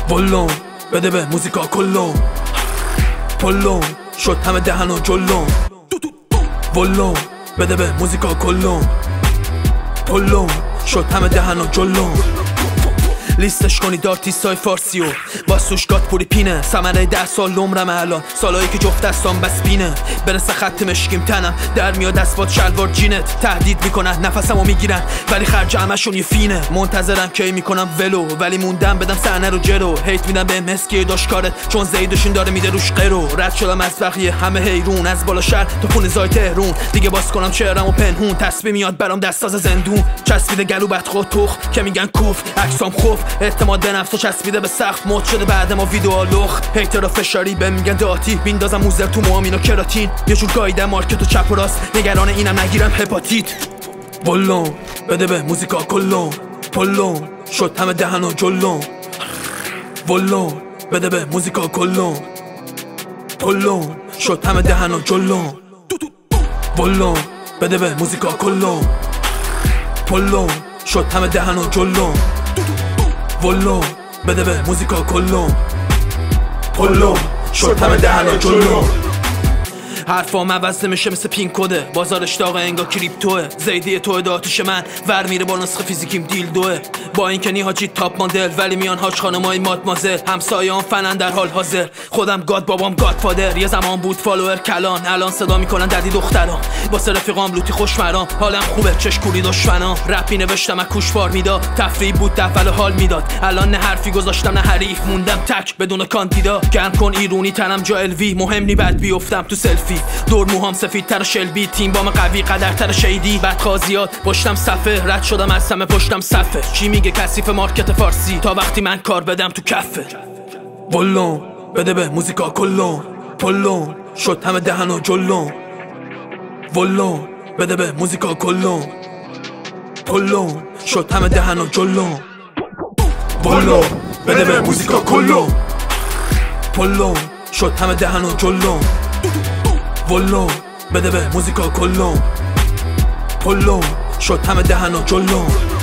ولوم بده به موزیکا کلوم پلوم شد همه دهن و جلوم ولوم بده به موزیکا کلوم پلوم شد همه دهن و جلوم لیستش کنی دارتیستای فارسیو واسوش گات پوری پینه ثمره 10 سال عمرم الان سالایی که جفت دستام بس بینه برسه خط مشکیم تنم در میاد اسبات شلوار جینت تهدید میکنن نفسمو میگیرن ولی خرج همشون یه فینه منتظرن کی میکنم ولو ولی موندم بدم صحنه رو جرو هیت میدم به مسکی داشکارت چون زیدشون داره میده روش قرو رد شدم از بقیه همه حیرون از بالا شهر تو خونه زای تهرون دیگه باز کنم چهرمو پنهون تسبیح میاد برام دست از زندون چسبیده گلو بد خود تخ که میگن کوف عکسام خوف اعتماد به نفس و چسبیده به سقف مد شده بعد ما ویدیو لخ هیتر فشاری به میگن داتی بیندازم موزر تو موامین و کراتین یه جور گاییدم مارکت و چپ و راست نگران اینم نگیرم هپاتیت ولوم بده به موزیکا کلوم پلوم شد همه دهن و جلوم ولوم بده به موزیکا کلوم پلوم شد همه دهن و جلوم ولوم بده به موزیکا کلوم پلوم شد همه دهن و جلوم ولوم بده به موزیکا کلوم پلوم شد همه دهن و جلوم حرفام عوض نمیشه مثل پین کده بازارش داغه انگار کریپتوه زیدی توه داتوش من ور میره با نسخه فیزیکیم دیل دوه با این که نیهاجی تاپ ماندل ولی میان هاش خانمای مادمازل همسایه‌ام فنن در حال حاضر خودم گاد بابام گاد فادر یه زمان بود فالوور کلان الان صدا میکنن ددی دخترام واسه رفیقام لوتی خوشمرام حالم خوبه چش کوری دشمنام رپی نوشتم از کوشوار میداد تفریح بود اول حال میداد الان نه حرفی گذاشتم نه حریف موندم تک بدون کاندیدا گرم کن ایرونی تنم جا الوی مهم نی بعد بیافتم تو سلفی دور موهام سفیدتر شلبی تیم بام قوی قدرتر شیدی بدخوازیات پشتم صفه رد شدم از همه پشتم صفه چی میگه کثیف مارکت فارسی تا وقتی من کار بدم تو کفه ولوم بده به موزیکا کلوم پلوم شد همه دهن و جلوم ولوم بده به موزیکا کلوم پلوم شد همه دهن و جلوم ولوم بده به موزیکا کلوم پلوم شد همه دهن و جلوم ولوم بده به موزیکا کلوم پلوم شد همه دهن و جلوم